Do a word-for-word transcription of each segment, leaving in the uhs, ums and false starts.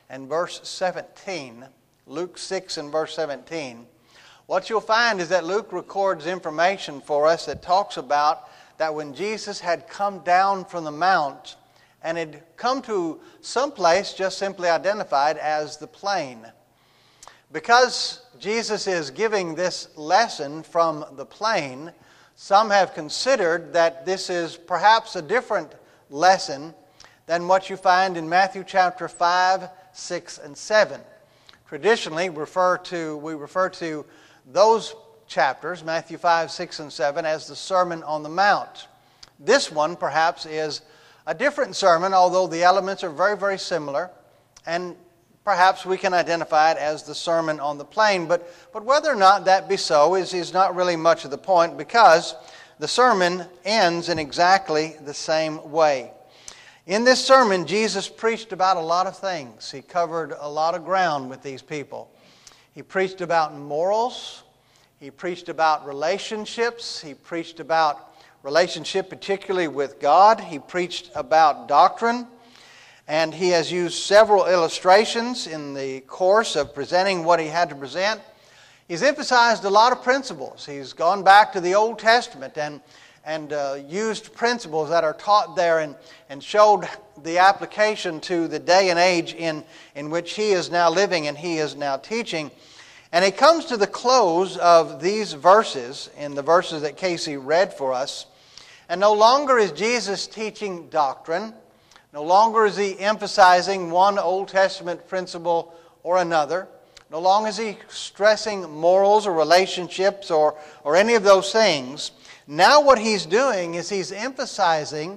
and verse seventeen. Luke six and verse seventeen. What you'll find is that Luke records information for us that talks about that when Jesus had come down from the mount and had come to some place just simply identified as the plain. Because Jesus is giving this lesson from the plain, some have considered that this is perhaps a different lesson than what you find in Matthew chapter five, six, and seven. Traditionally, refer to, we refer to those chapters, Matthew five, six, and seven, as the Sermon on the Mount. This one, perhaps, is a different sermon, although the elements are very, very similar, and perhaps we can identify it as the Sermon on the Plain. But, but whether or not that be so is, is not really much of the point, because the sermon ends in exactly the same way. In this sermon, Jesus preached about a lot of things. He covered a lot of ground with these people. He preached about morals. He preached about relationships. He preached about relationship particularly with God. He preached about doctrine. And he has used several illustrations in the course of presenting what he had to present. He's emphasized a lot of principles. He's gone back to the Old Testament and, and uh, used principles that are taught there and, and showed the application to the day and age in, in which he is now living and he is now teaching. And he comes to the close of these verses, in the verses that Casey read for us, and no longer is Jesus teaching doctrine. No longer is he emphasizing one Old Testament principle or another. No longer is he stressing morals or relationships or, or any of those things. Now what he's doing is he's emphasizing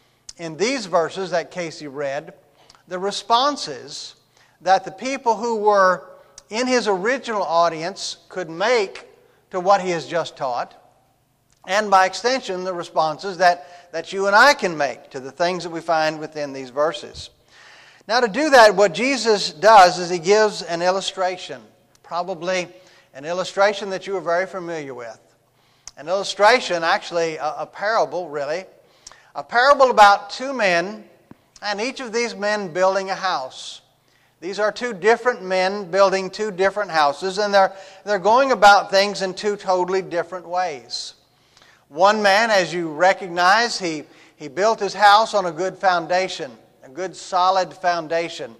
in these verses that Casey read the responses that the people who were in his original audience could make to what he has just taught, and by extension the responses that, that you and I can make to the things that we find within these verses. Now to do that, what Jesus does is he gives an illustration, probably an illustration that you are very familiar with. An illustration, actually a, a parable really, a parable about two men, and each of these men building a house. These are two different men building two different houses, and they're, they're going about things in two totally different ways. One man, as you recognize, he, he built his house on a good foundation, a good solid foundation.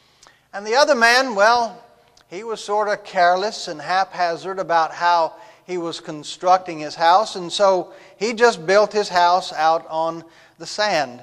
And the other man, well, he was sort of careless and haphazard about how he was constructing his house, and so he just built his house out on the sand.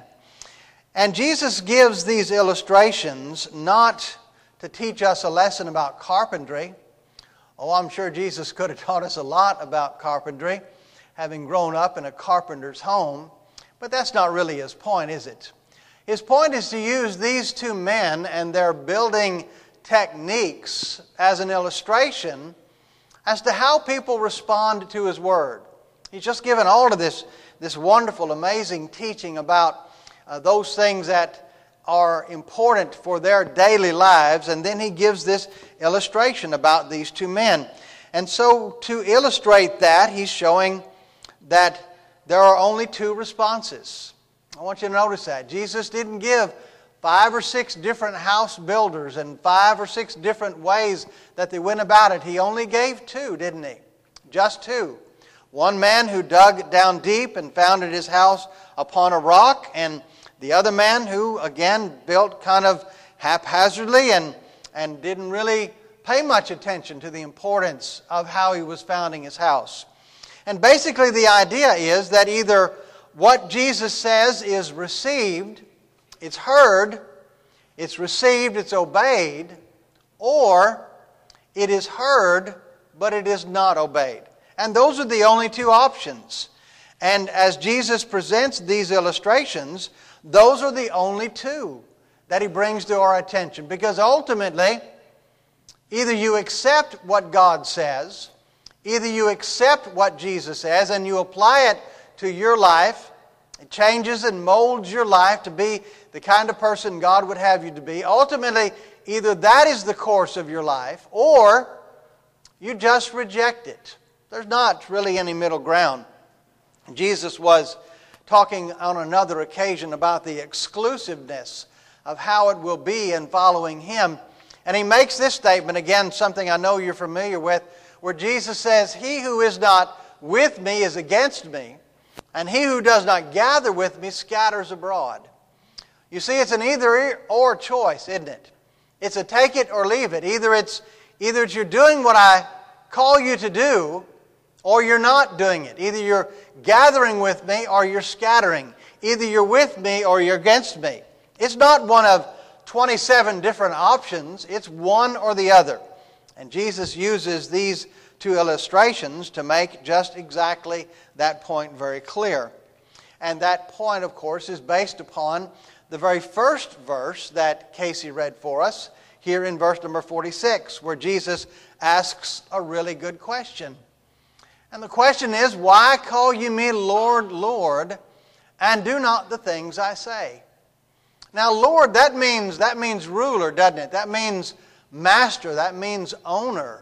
And Jesus gives these illustrations not to teach us a lesson about carpentry. Oh, I'm sure Jesus could have taught us a lot about carpentry, having grown up in a carpenter's home. But that's not really his point, is it? His point is to use these two men and their building techniques as an illustration as to how people respond to his word. He's just given all of this, this wonderful, amazing teaching about Uh, those things that are important for their daily lives, and then he gives this illustration about these two men. And so to illustrate that, he's showing that there are only two responses. I want you to notice that. Jesus didn't give five or six different house builders and five or six different ways that they went about it. He only gave two, didn't he? Just two. One man who dug down deep and founded his house upon a rock, and the other man who, again, built kind of haphazardly and, and didn't really pay much attention to the importance of how he was founding his house. And basically the idea is that either what Jesus says is received, it's heard, it's received, it's obeyed, or it is heard, but it is not obeyed. And those are the only two options. And as Jesus presents these illustrations, those are the only two that he brings to our attention. Because ultimately, either you accept what God says, either you accept what Jesus says and you apply it to your life, it changes and molds your life to be the kind of person God would have you to be. Ultimately, either that is the course of your life, or you just reject it. There's not really any middle ground. Jesus was talking on another occasion about the exclusiveness of how it will be in following Him. And He makes this statement, again, something I know you're familiar with, where Jesus says, "He who is not with me is against me, and he who does not gather with me scatters abroad." You see, it's an either or choice, isn't it? It's a take it or leave it. Either it's either it's you're doing what I call you to do, or you're not doing it. Either you're gathering with me or you're scattering. Either you're with me or you're against me. It's not one of twenty-seven different options. It's one or the other. And Jesus uses these two illustrations to make just exactly that point very clear. And that point, of course, is based upon the very first verse that Casey read for us, here in verse number forty-six, where Jesus asks a really good question. And the question is, "Why call ye me Lord, Lord, and do not the things I say?" Now, Lord, that means, that means ruler, doesn't it? That means master. That means owner.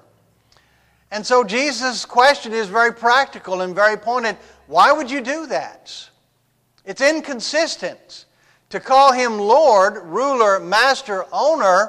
And so Jesus' question is very practical and very pointed. Why would you do that? It's inconsistent to call Him Lord, ruler, master, owner,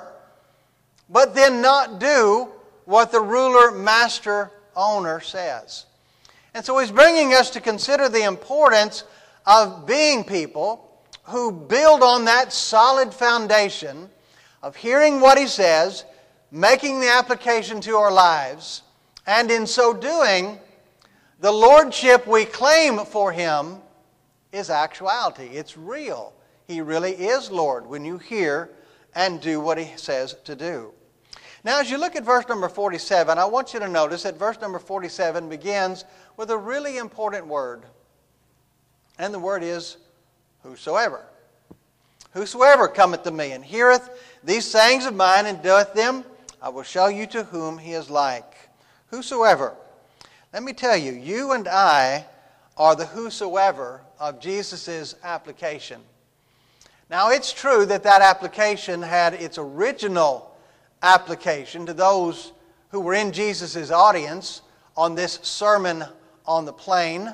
but then not do what the ruler, master, owner says. And so He's bringing us to consider the importance of being people who build on that solid foundation of hearing what He says, making the application to our lives, and in so doing, the lordship we claim for Him is actuality. It's real. He really is Lord when you hear and do what He says to do. Now, as you look at verse number forty-seven, I want you to notice that verse number forty-seven begins with a really important word. And the word is whosoever. Whosoever cometh to me and heareth these sayings of mine and doeth them, I will show you to whom he is like. Whosoever. Let me tell you, you and I are the whosoever of Jesus' application. Now, it's true that that application had its original application to those who were in Jesus' audience on this Sermon on the Plain.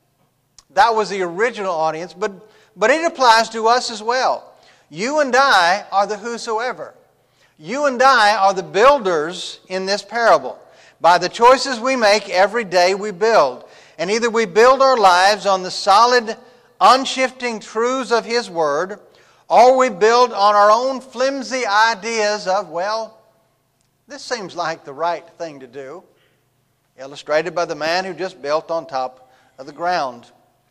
That was the original audience, but, but it applies to us as well. You and I are the whosoever. You and I are the builders in this parable. By the choices we make every day we build. And either we build our lives on the solid, unshifting truths of His Word, or we build on our own flimsy ideas of, well, this seems like the right thing to do. Illustrated by the man who just built on top of the ground.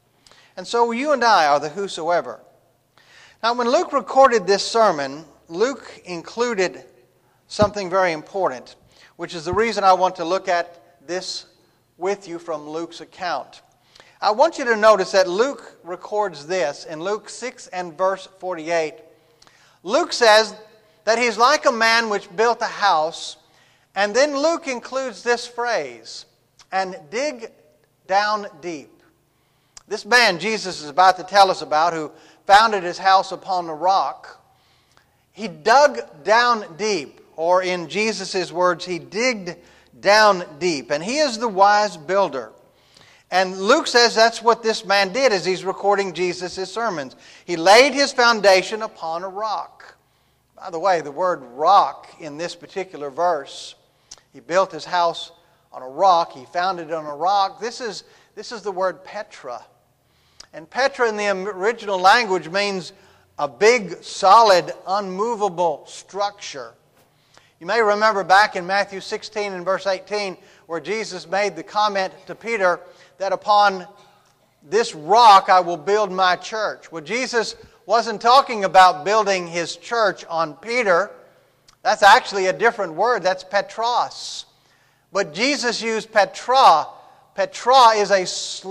And so you and I are the whosoever. Now, when Luke recorded this sermon, Luke included something very important, which is the reason I want to look at this with you from Luke's account. I want you to notice that Luke records this in Luke six and verse forty-eight. Luke says that he's like a man which built a house, and then Luke includes this phrase, and dig down deep. This man Jesus is about to tell us about, who founded his house upon the rock, he dug down deep, or in Jesus' words, he digged down deep. And he is the wise builder. And Luke says that's what this man did as he's recording Jesus' sermons. He laid his foundation upon a rock. By the way, the word rock in this particular verse, he built his house on a rock, he founded it on a rock. This is, this is the word Petra. And Petra in the original language means a big, solid, unmovable structure. You may remember back in Matthew sixteen and verse eighteen where Jesus made the comment to Peter that upon this rock I will build my church. Well, Jesus wasn't talking about building His church on Peter. That's actually a different word. That's Petros. But Jesus used Petra. Petra is a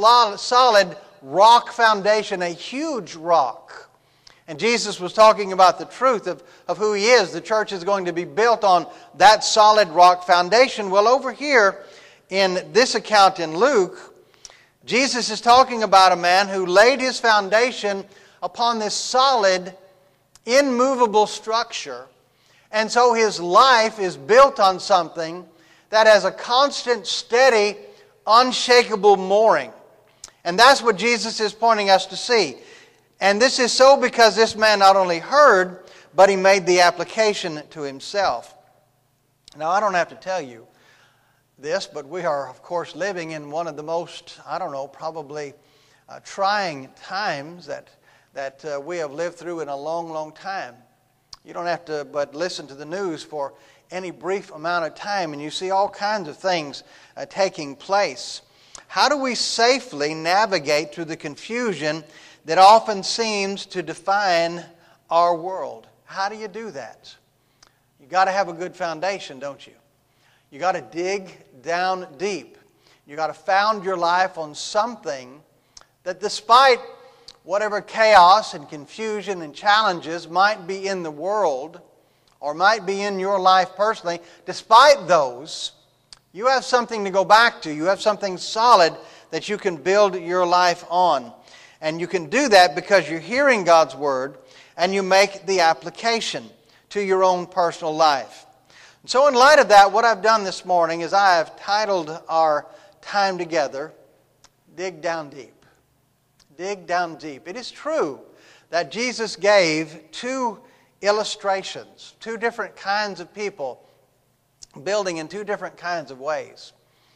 solid rock foundation, a huge rock. And Jesus was talking about the truth of, of who He is. The church is going to be built on that solid rock foundation. Well, over here in this account in Luke, Jesus is talking about a man who laid his foundation upon this solid, immovable structure. And so his life is built on something that has a constant, steady, unshakable mooring. And that's what Jesus is pointing us to see. And this is so because this man not only heard, but he made the application to himself. Now, I don't have to tell you this, but we are, of course, living in one of the most, I don't know, probably uh, trying times that, that uh, we have lived through in a long, long time. You don't have to but listen to the news for any brief amount of time, and you see all kinds of things uh, taking place. How do we safely navigate through the confusion that often seems to define our world? How do you do that? You got to have a good foundation, don't you? You got to dig down deep. You got to found your life on something that, despite whatever chaos and confusion and challenges might be in the world or might be in your life personally, despite those, you have something to go back to. You have something solid that you can build your life on. And you can do that because you're hearing God's Word and you make the application to your own personal life. And so in light of that, what I've done this morning is I have titled our time together, Dig Down Deep. Dig down deep. It is true that Jesus gave two illustrations, two different kinds of people building in two different kinds of ways.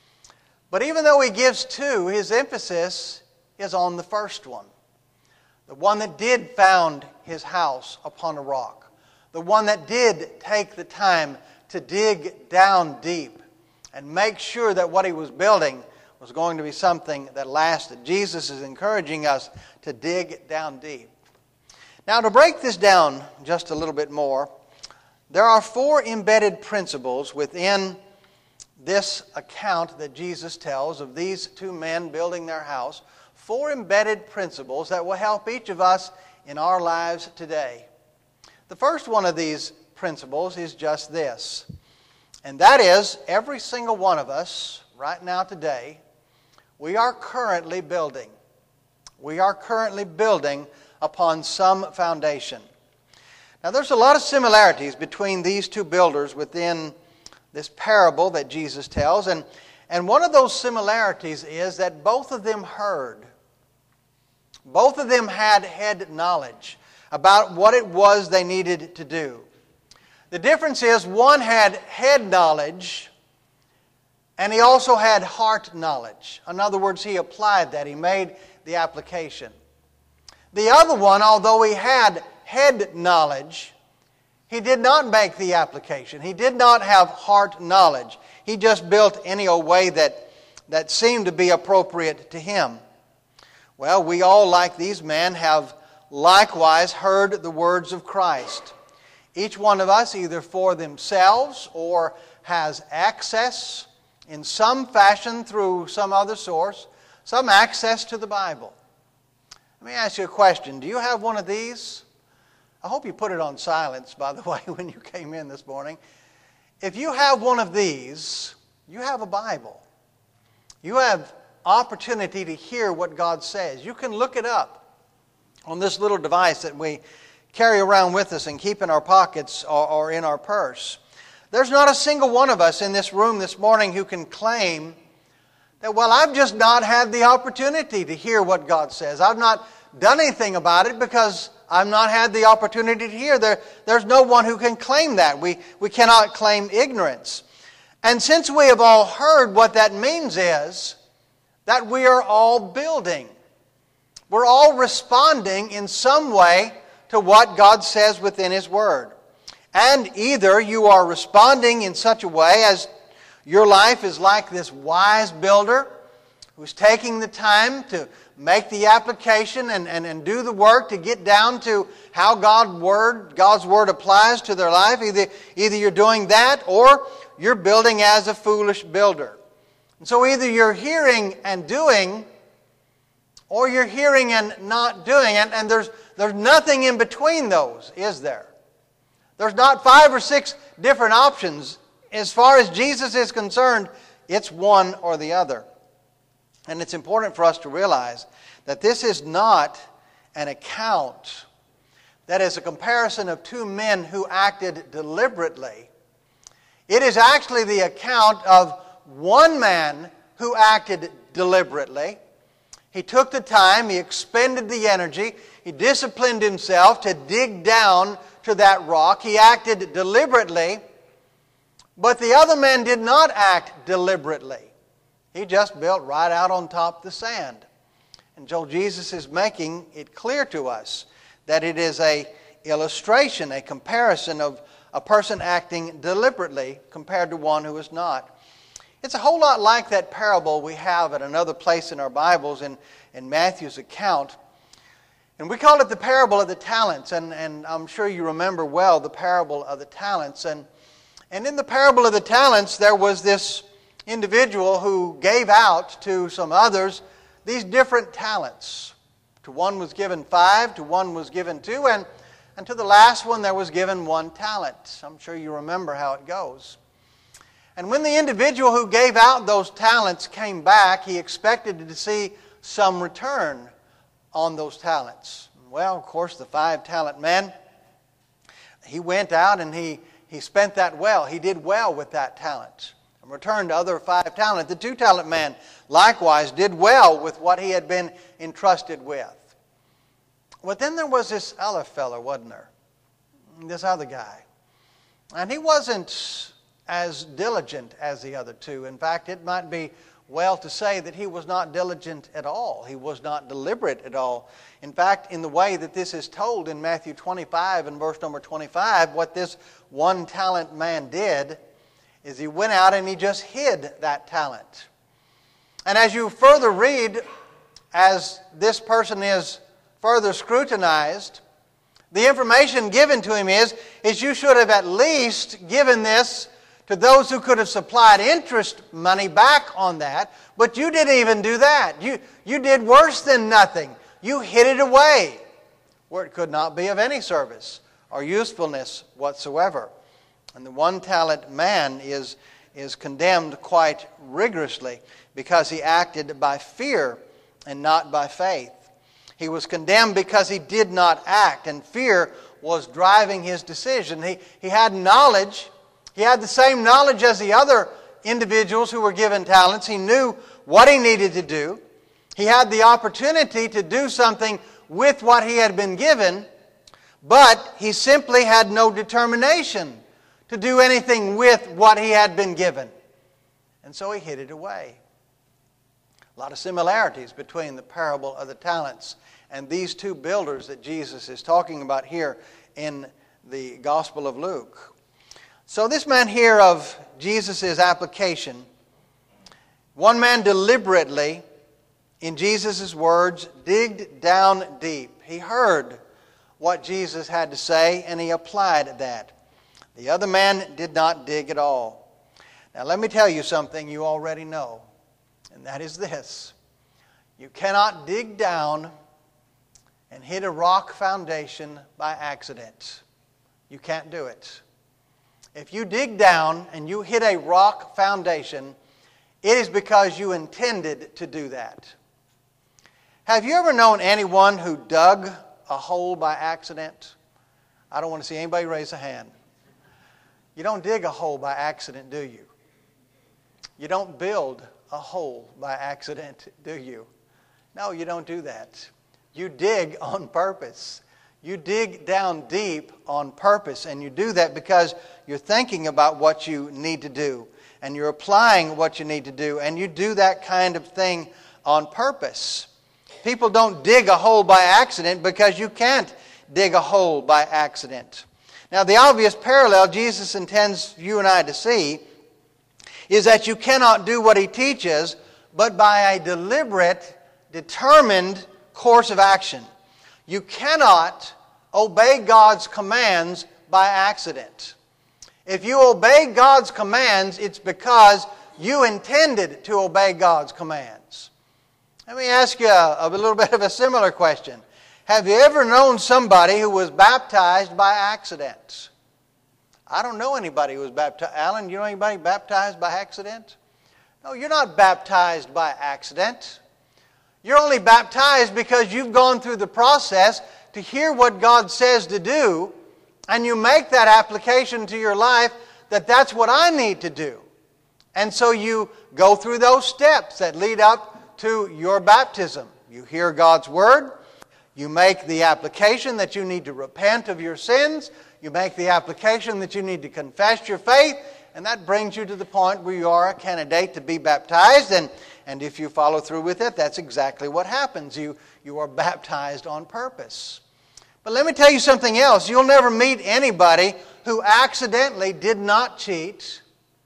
But even though he gives two, his emphasis is on the first one. The one that did found his house upon a rock. The one that did take the time to dig down deep and make sure that what he was building was going to be something that lasted. Jesus is encouraging us to dig down deep. Now, to break this down just a little bit more, there are four embedded principles within this account that Jesus tells of these two men building their house. Four embedded principles that will help each of us in our lives today. The first one of these principles is just this, and that is every single one of us right now today, we are currently building. We are currently building upon some foundation. Now, there's a lot of similarities between these two builders within this parable that Jesus tells, and, and one of those similarities is that both of them heard. Both of them had head knowledge about what it was they needed to do. The difference is one had head knowledge and he also had heart knowledge. In other words, he applied that. He made the application. The other one, although he had head knowledge, he did not make the application. He did not have heart knowledge. He just built any old way that, that seemed to be appropriate to him. Well, we all, like these men, have likewise heard the words of Christ. Each one of us, either for themselves or has access in some fashion through some other source, some access to the Bible. Let me ask you a question. Do you have one of these? I hope you put it on silence, by the way, when you came in this morning. If you have one of these, you have a Bible. You have opportunity to hear what God says. You can look it up on this little device that we carry around with us and keep in our pockets or, or in our purse. There's not a single one of us in this room this morning who can claim that, well, I've just not had the opportunity to hear what God says. I've not done anything about it because I've not had the opportunity to hear. There, there's no one who can claim that. We, we cannot claim ignorance. And since we have all heard, what that means is that we are all building. We're all responding in some way to what God says within His Word. And either you are responding in such a way as your life is like this wise builder who's taking the time to make the application and, and, and do the work to get down to how God word, God's Word applies to their life. Either, either you're doing that or you're building as a foolish builder. And so either you're hearing and doing, or you're hearing and not doing. And, and there's, there's nothing in between those, is there? There's not five or six different options. As far as Jesus is concerned, it's one or the other. And it's important for us to realize that this is not an account that is a comparison of two men who acted deliberately. It is actually the account of one man who acted deliberately. He took the time, he expended the energy, he disciplined himself to dig down to that rock. He acted deliberately, but the other man did not act deliberately. He just built right out on top of the sand. And so Jesus is making it clear to us that it is an illustration, a comparison of a person acting deliberately compared to one who is not. It's a whole lot like that parable we have at another place in our Bibles in, in Matthew's account. And we call it the parable of the talents. And, and I'm sure you remember well the parable of the talents. And, and in the parable of the talents, there was this individual who gave out to some others these different talents. To one was given five, to one was given two, and, and to the last one there was given one talent. I'm sure you remember how it goes. And when the individual who gave out those talents came back, he expected to see some return on those talents. Well, of course, the five-talent man, he went out and he, he spent that well. He did well with that talent and returned the other five talents. The two-talent man likewise did well with what he had been entrusted with. But then there was this other fellow, wasn't there? This other guy. And he wasn't as diligent as the other two. In fact, it might be well to say that he was not diligent at all. He was not deliberate at all. In fact, in the way that this is told in Matthew twenty-five and verse number twenty-five, what this one talent man did is he went out and he just hid that talent. And as you further read, as this person is further scrutinized, the information given to him is, is you should have at least given this to those who could have supplied interest money back on that, but you didn't even do that. You, you did worse than nothing. You hid it away where it could not be of any service or usefulness whatsoever. And the one-talent man is, is condemned quite rigorously because he acted by fear and not by faith. He was condemned because he did not act, and fear was driving his decision. He, he had knowledge. He had the same knowledge as the other individuals who were given talents. He knew what he needed to do. He had the opportunity to do something with what he had been given, but he simply had no determination to do anything with what he had been given. And so he hid it away. A lot of similarities between the parable of the talents and these two builders that Jesus is talking about here in the Gospel of Luke. So this man here of Jesus' application, one man deliberately, in Jesus' words, digged down deep. He heard what Jesus had to say and he applied that. The other man did not dig at all. Now let me tell you something you already know, and that is this. You cannot dig down and hit a rock foundation by accident. You can't do it. If you dig down and you hit a rock foundation, it is because you intended to do that. Have you ever known anyone who dug a hole by accident? I don't want to see anybody raise a hand. You don't dig a hole by accident, do you? You don't build a hole by accident, do you? No, you don't do that. You dig on purpose. You dig down deep on purpose, and you do that because you're thinking about what you need to do, and you're applying what you need to do, and you do that kind of thing on purpose. People don't dig a hole by accident because you can't dig a hole by accident. Now, the obvious parallel Jesus intends you and I to see is that you cannot do what He teaches, but by a deliberate, determined course of action. You cannot obey God's commands by accident. If you obey God's commands, it's because you intended to obey God's commands. Let me ask you a, a little bit of a similar question. Have you ever known somebody who was baptized by accident? I don't know anybody who was baptized. Alan, you know anybody baptized by accident? No, you're not baptized by accident. You're only baptized because you've gone through the process to hear what God says to do, and you make that application to your life that that's what I need to do. And so you go through those steps that lead up to your baptism. You hear God's Word. You make the application that you need to repent of your sins. You make the application that you need to confess your faith. And that brings you to the point where you are a candidate to be baptized. And, and if you follow through with it, that's exactly what happens. You, you are baptized on purpose. But let me tell you something else. You'll never meet anybody who accidentally did not cheat,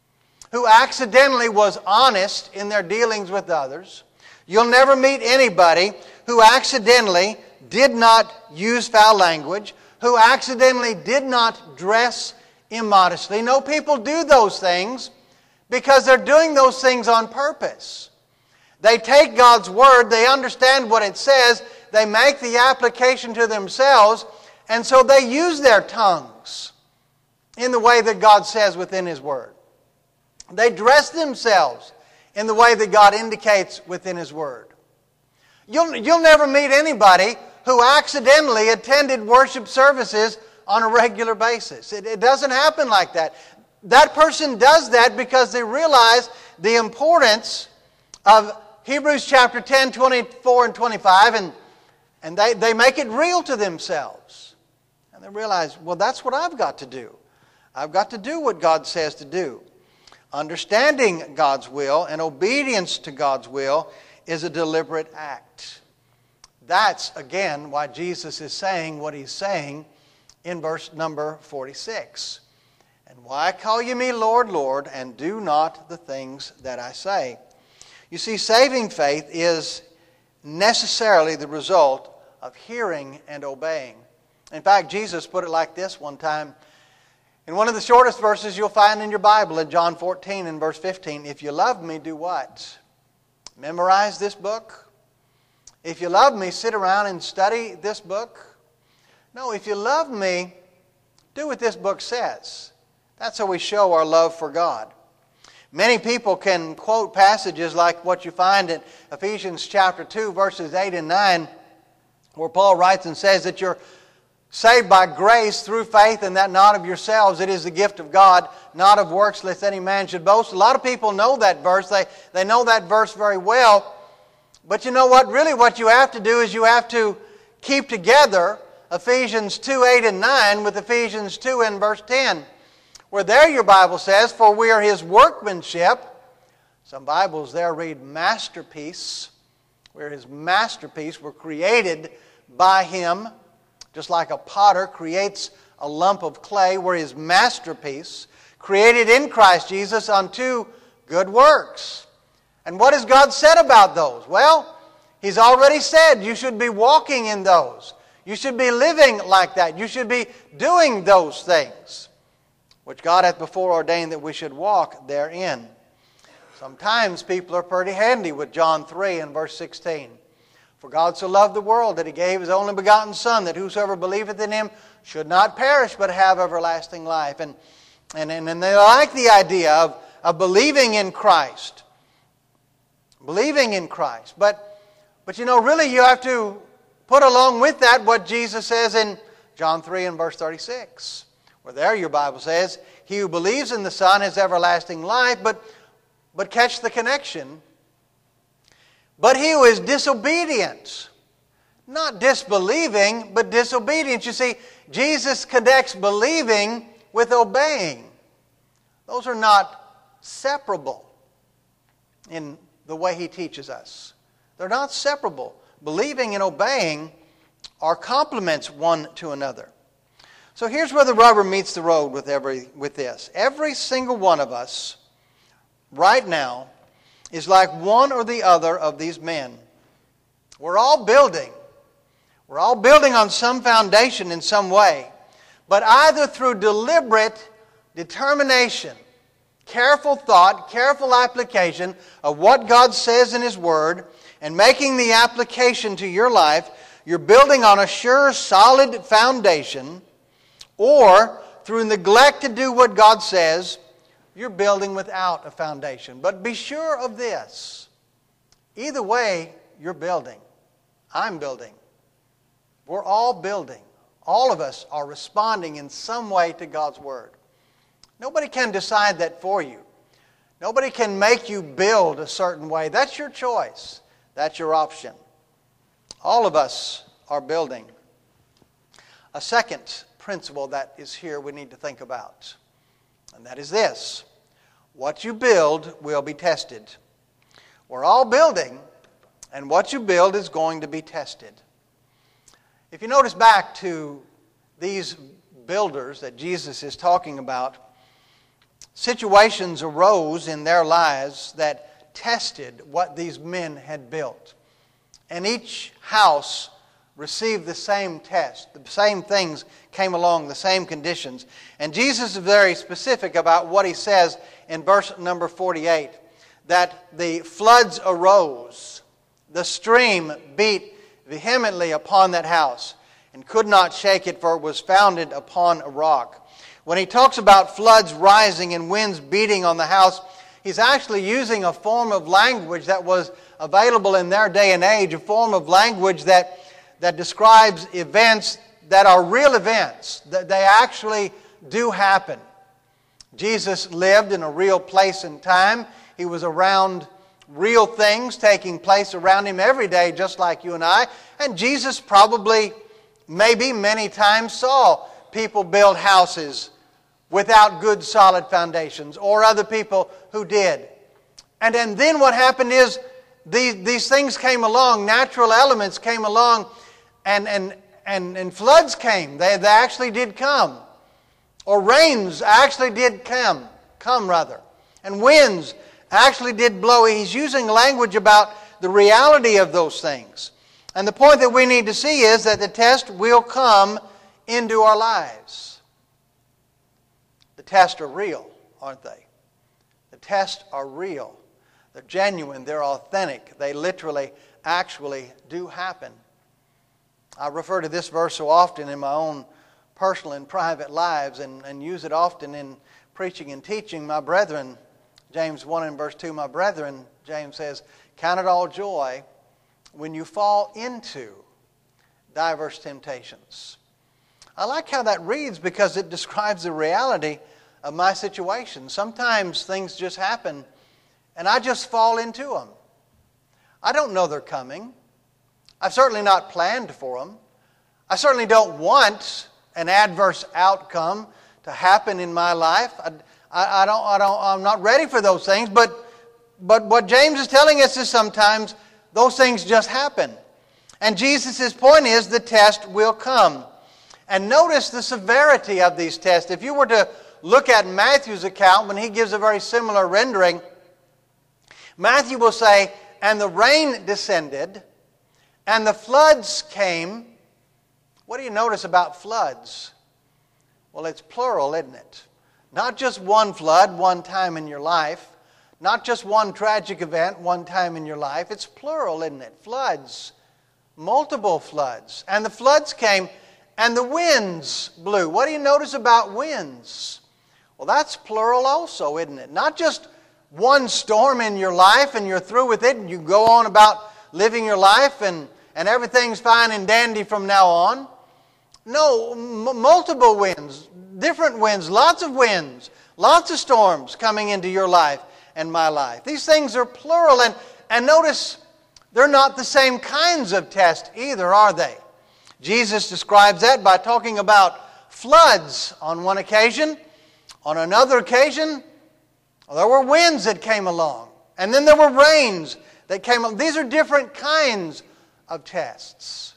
who accidentally was honest in their dealings with others. You'll never meet anybody who accidentally did not use foul language, who accidentally did not dress immodestly. No, people do those things because they're doing those things on purpose. They take God's Word, they understand what it says, they make the application to themselves, and so they use their tongues in the way that God says within His Word. They dress themselves in the way that God indicates within His Word. You'll, you'll never meet anybody who accidentally attended worship services on a regular basis. It, it doesn't happen like that. That person does that because they realize the importance of Hebrews chapter ten, twenty-four and twenty-five, and, and they, they make it real to themselves. And they realize, well, that's what I've got to do. I've got to do what God says to do. Understanding God's will and obedience to God's will is a deliberate act. That's, again, why Jesus is saying what He's saying in verse number forty-six. And why call ye me Lord, Lord, and do not the things that I say? You see, saving faith is necessarily the result of hearing and obeying. In fact, Jesus put it like this one time. In one of the shortest verses you'll find in your Bible, in John fourteen and verse fifteen, if you love me, do what? Memorize this book? If you love me, sit around and study this book? No, if you love me, do what this book says. That's how we show our love for God. Many people can quote passages like what you find in Ephesians chapter two, verses eight and nine, where Paul writes and says that you're saved by grace through faith, and that not of yourselves. It is the gift of God, not of works, lest any man should boast. A lot of people know that verse. They, they know that verse very well. But you know what? Really what you have to do is you have to keep together Ephesians two, eight and nine with Ephesians two and verse ten. Where there your Bible says, for we are His workmanship. Some Bibles there read masterpiece. We're His masterpiece. We're created by Him. Just like a potter creates a lump of clay, we're His masterpiece, created in Christ Jesus unto good works. And what has God said about those? Well, He's already said you should be walking in those. You should be living like that. You should be doing those things, which God hath before ordained that we should walk therein. Sometimes people are pretty handy with John three and verse sixteen. For God so loved the world that He gave His only begotten Son, that whosoever believeth in Him should not perish but have everlasting life. And, and, and, and they like the idea of, of believing in Christ. Believing in Christ. But, but you know, really you have to put along with that what Jesus says in John three and verse thirty-six. Where there your Bible says, he who believes in the Son has everlasting life, but, but catch the connection. But he who is disobedient, not disbelieving, but disobedient. You see, Jesus connects believing with obeying. Those are not separable in the way He teaches us. They're not separable. Believing and obeying are complements one to another. So here's where the rubber meets the road with every with this. Every single one of us right now is like one or the other of these men. We're all building. We're all building on some foundation in some way. But either through deliberate determination, careful thought, careful application of what God says in His Word, and making the application to your life, you're building on a sure, solid foundation, or through neglect to do what God says, you're building without a foundation. But be sure of this. Either way, you're building. I'm building. We're all building. All of us are responding in some way to God's Word. Nobody can decide that for you. Nobody can make you build a certain way. That's your choice. That's your option. All of us are building. A second principle that is here we need to think about, and that is this: what you build will be tested. We're all building, and what you build is going to be tested. If you notice back to these builders that Jesus is talking about, situations arose in their lives that tested what these men had built. And each house received the same test. The same things came along, the same conditions. And Jesus is very specific about what he says in verse number forty-eight. That the floods arose, the stream beat vehemently upon that house, and could not shake it, for it was founded upon a rock. When he talks about floods rising and winds beating on the house, he's actually using a form of language that was available in their day and age, a form of language that, that describes events that are real events, that they actually do happen. Jesus lived in a real place and time. He was around real things taking place around him every day, just like you and I. And Jesus probably, maybe many times, saw people build houses without good solid foundations, or other people who did. And, and then what happened is these, these things came along, natural elements came along, and, and, and, and floods came. They, they actually did come. Or rains actually did come, come rather. And winds actually did blow. He's using language about the reality of those things. And the point that we need to see is that the test will come into our lives. The tests are real, aren't they? The tests are real. They're genuine. They're authentic. They literally, actually do happen. I refer to this verse so often in my own personal and private lives, and, and use it often in preaching and teaching. My brethren, James one and verse two, my brethren, James says, count it all joy when you fall into diverse temptations. I like how that reads because it describes the reality of my situation. Sometimes things just happen and I just fall into them. I don't know they're coming. I've certainly not planned for them. I certainly don't want an adverse outcome to happen in my life. I, I, I don't, I don't, I'm not ready for those things. But, but what James is telling us is sometimes those things just happen. And Jesus' point is the test will come. And notice the severity of these tests. If you were to look at Matthew's account, when he gives a very similar rendering, Matthew will say, and the rain descended, and the floods came. What do you notice about floods? Well, it's plural, isn't it? Not just one flood, one time in your life. Not just one tragic event, one time in your life. It's plural, isn't it? Floods. Multiple floods. And the floods came, and the winds blew. What do you notice about winds? Well, that's plural also, isn't it? Not just one storm in your life and you're through with it and you go on about living your life and, and everything's fine and dandy from now on. No, m- multiple winds, different winds, lots of winds, lots of storms coming into your life and my life. These things are plural, and, and notice they're not the same kinds of tests either, are they? Jesus describes that by talking about floods on one occasion. On another occasion, there were winds that came along. And then there were rains that came along. These are different kinds of tests.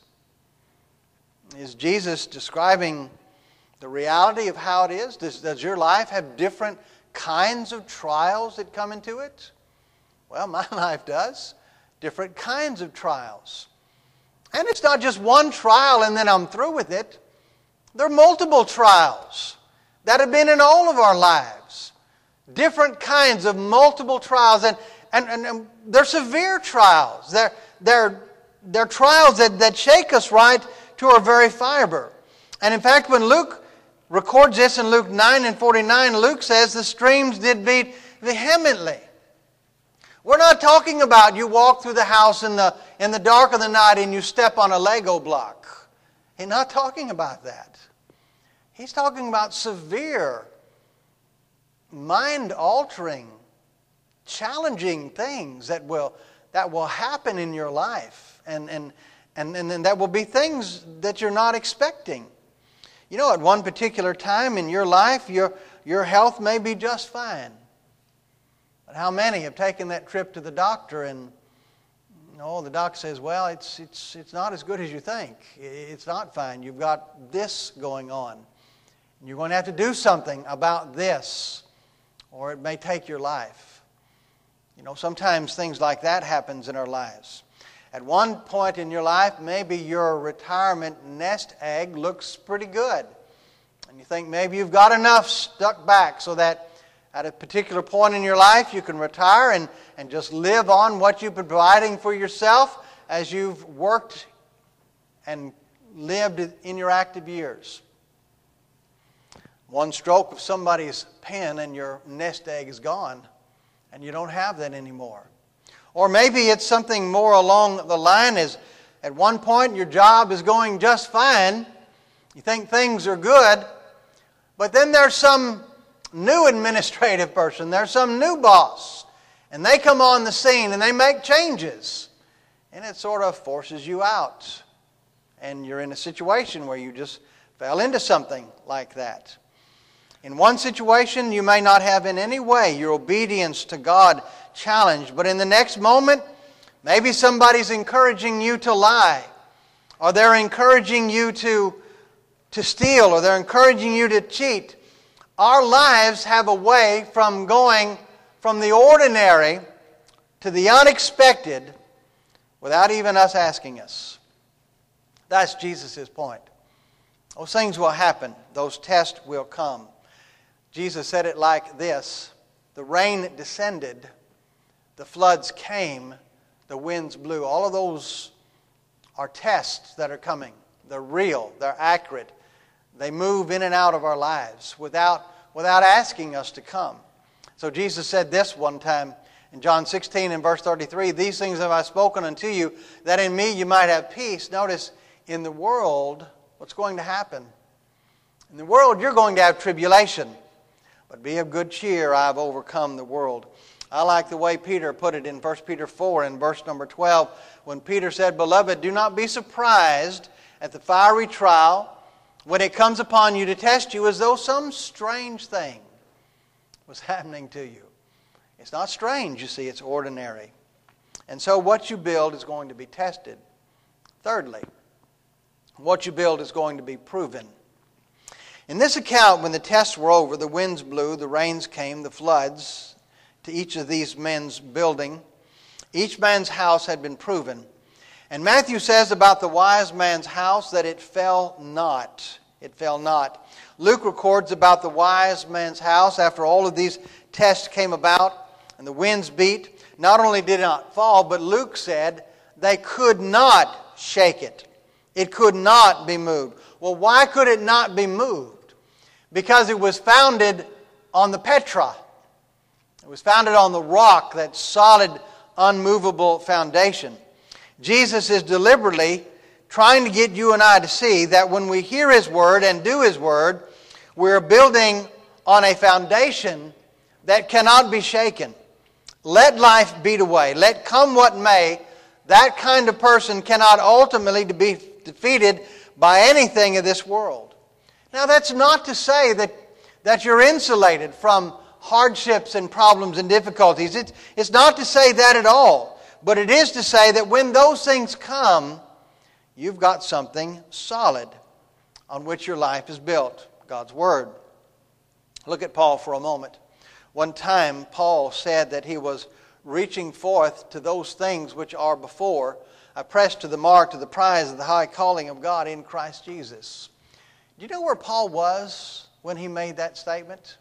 Is Jesus describing the reality of how it is? Does, does your life have different kinds of trials that come into it? Well, my life does. Different kinds of trials. And it's not just one trial and then I'm through with it. There are multiple trials that have been in all of our lives. Different kinds of multiple trials. And, and, and, and they're severe trials. They're, they're, they're trials that, that shake us right to our very fiber. And in fact, when Luke records this in Luke nine and forty-nine, Luke says the streams did beat vehemently. We're not talking about you walk through the house in the, in the dark of the night and you step on a Lego block. He's not talking about that. He's talking about severe, mind-altering, challenging things that will, that will happen in your life. And, and, And, and then there will be things that you're not expecting. You know, at one particular time in your life, your, your health may be just fine. But how many have taken that trip to the doctor and, you know, the doctor says, well, it's, it's, it's not as good as you think. It's not fine. You've got this going on. And you're going to have to do something about this, or it may take your life. You know, sometimes things like that happens in our lives. At one point in your life, maybe your retirement nest egg looks pretty good. And you think maybe you've got enough stuck back so that at a particular point in your life you can retire and, and just live on what you've been providing for yourself as you've worked and lived in your active years. One stroke of somebody's pen and your nest egg is gone, and you don't have that anymore. Or maybe it's something more along the line as at one point your job is going just fine. You think things are good, but then there's some new administrative person, there's some new boss, and they come on the scene and they make changes. And it sort of forces you out. And you're in a situation where you just fell into something like that. In one situation, you may not have in any way your obedience to God challenged, but in the next moment, maybe somebody's encouraging you to lie, or they're encouraging you to, to steal, or they're encouraging you to cheat. Our lives have a way from going from the ordinary to the unexpected without even us asking us. That's Jesus' point. Those things will happen. Those tests will come. Jesus said it like this: the rain descended, the floods came, the winds blew. All of those are tests that are coming. They're real. They're accurate. They move in and out of our lives without, without asking us to come. So Jesus said this one time in John sixteen and verse thirty-three, "These things have I spoken unto you, that in me you might have peace." Notice, in the world, what's going to happen? In the world, you're going to have tribulation. But be of good cheer, I have overcome the world. I like the way Peter put it in First Peter four in verse number twelve, when Peter said, "Beloved, do not be surprised at the fiery trial when it comes upon you to test you as though some strange thing was happening to you." It's not strange, you see, it's ordinary. And so what you build is going to be tested. Thirdly, what you build is going to be proven. In this account, when the tests were over, the winds blew, the rains came, the floods, to each of these men's building. Each man's house had been proven. And Matthew says about the wise man's house that it fell not. It fell not. Luke records about the wise man's house after all of these tests came about and the winds beat. Not only did it not fall, but Luke said they could not shake it. It could not be moved. Well, why could it not be moved? Because it was founded on the Petra. It was founded on the rock, that solid, unmovable foundation. Jesus is deliberately trying to get you and I to see that when we hear His Word and do His Word, we're building on a foundation that cannot be shaken. Let life beat away. Let come what may, that kind of person cannot ultimately be defeated by anything of this world. Now, that's not to say that, that you're insulated from hardships and problems and difficulties. It's, it's not to say that at all. But it is to say that when those things come, you've got something solid on which your life is built, God's Word. Look at Paul for a moment. One time, Paul said that he was reaching forth to those things which are before. I press to the mark, to the prize of the high calling of God in Christ Jesus. Do you know where Paul was when he made that statement?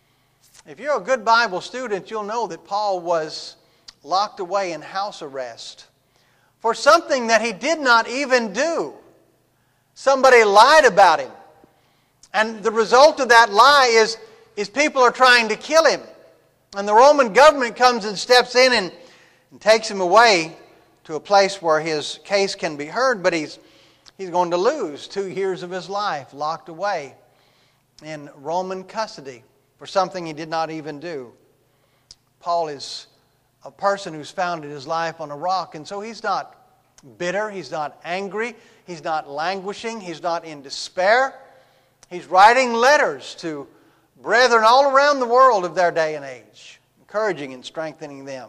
If you're a good Bible student, you'll know that Paul was locked away in house arrest for something that he did not even do. Somebody lied about him. And the result of that lie is, is people are trying to kill him. And the Roman government comes and steps in and, and takes him away to a place where his case can be heard, but he's He's going to lose two years of his life locked away in Roman custody for something he did not even do. Paul is a person who's founded his life on a rock, and so he's not bitter. He's not angry. He's not languishing. He's not in despair. He's writing letters to brethren all around the world of their day and age, encouraging and strengthening them.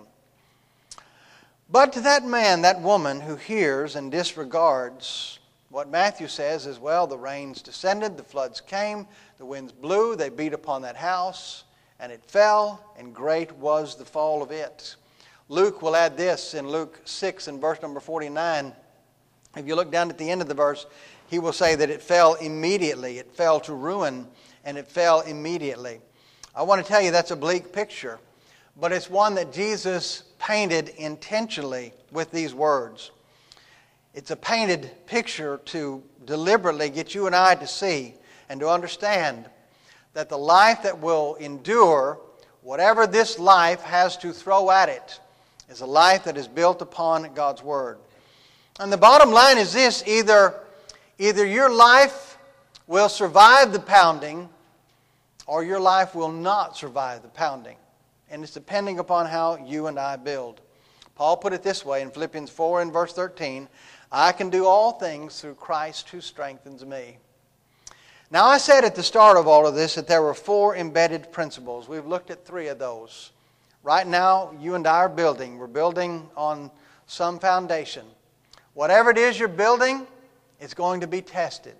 But to that man, that woman who hears and disregards what Matthew says is, well, the rains descended, the floods came, the winds blew, they beat upon that house, and it fell, and great was the fall of it. Luke will add this in Luke six and verse number forty-nine. If you look down at the end of the verse, he will say that it fell immediately. It fell to ruin, and it fell immediately. I want to tell you that's a bleak picture, but it's one that Jesus painted intentionally with these words. It's a painted picture to deliberately get you and I to see and to understand that the life that will endure whatever this life has to throw at it is a life that is built upon God's Word. And the bottom line is this: either, either your life will survive the pounding or your life will not survive the pounding. And it's depending upon how you and I build. Paul put it this way in Philippians four and verse thirteen, I can do all things through Christ who strengthens me. Now I said at the start of all of this that there were four embedded principles. We've looked at three of those. Right now, you and I are building. We're building on some foundation. Whatever it is you're building, it's going to be tested.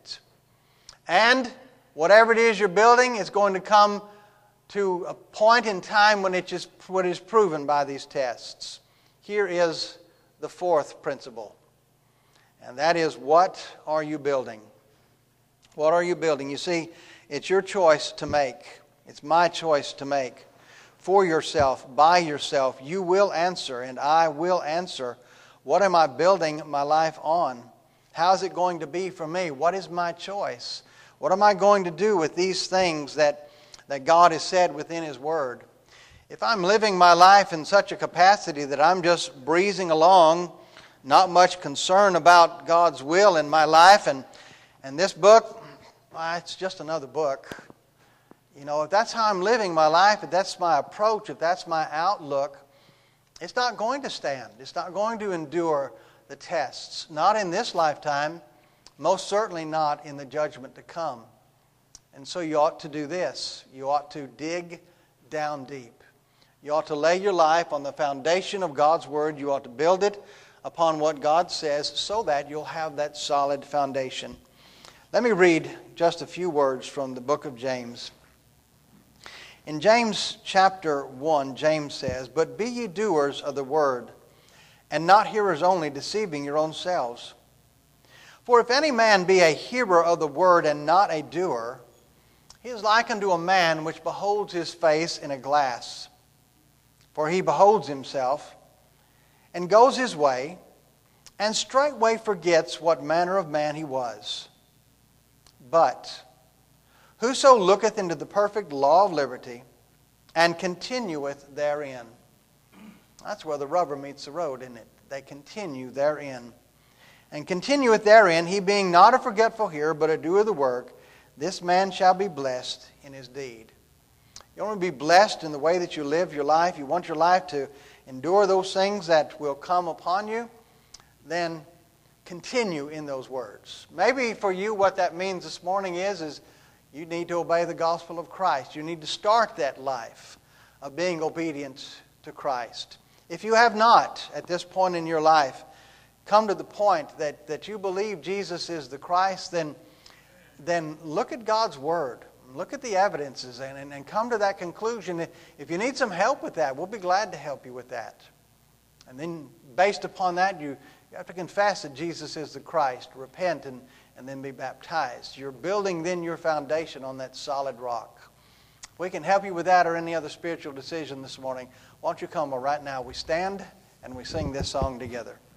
And whatever it is you're building, it's going to come to a point in time when it is, when it is proven by these tests. Here is the fourth principle. And that is, what are you building? What are you building? You see, it's your choice to make. It's my choice to make. For yourself, by yourself, you will answer, and I will answer. What am I building my life on? How is it going to be for me? What is my choice? What am I going to do with these things that, that God has said within His Word? If I'm living my life in such a capacity that I'm just breezing along, not much concern about God's will in my life, and, and this book, well, it's just another book. You know, if that's how I'm living my life, if that's my approach, if that's my outlook, it's not going to stand. It's not going to endure the tests. Not in this lifetime, most certainly not in the judgment to come. And so you ought to do this. You ought to dig down deep. You ought to lay your life on the foundation of God's Word. You ought to build it upon what God says so that you'll have that solid foundation. Let me read just a few words from the book of James. In James chapter one, James says, But be ye doers of the word, and not hearers only, deceiving your own selves. For if any man be a hearer of the word and not a doer, he is like unto a man which beholds his face in a glass. For he beholds himself, and goes his way, and straightway forgets what manner of man he was. But whoso looketh into the perfect law of liberty, and continueth therein. That's where the rubber meets the road, isn't it? They continue therein. And continueth therein, he being not a forgetful hearer, but a doer of the work, this man shall be blessed in his deed. You want to be blessed in the way that you live your life? You want your life to endure those things that will come upon you? Then continue in those words. Maybe for you what that means this morning is, is you need to obey the gospel of Christ. You need to start that life of being obedient to Christ. If you have not, at this point in your life, come to the point that, that you believe Jesus is the Christ, then, then look at God's Word. Look at the evidences and, and, and come to that conclusion. If you need some help with that, we'll be glad to help you with that. And then based upon that, you, you have to confess that Jesus is the Christ, repent, and, and then be baptized. You're building then your foundation on that solid rock. If we can help you with that or any other spiritual decision this morning, why don't you come right now? We stand and we sing this song together.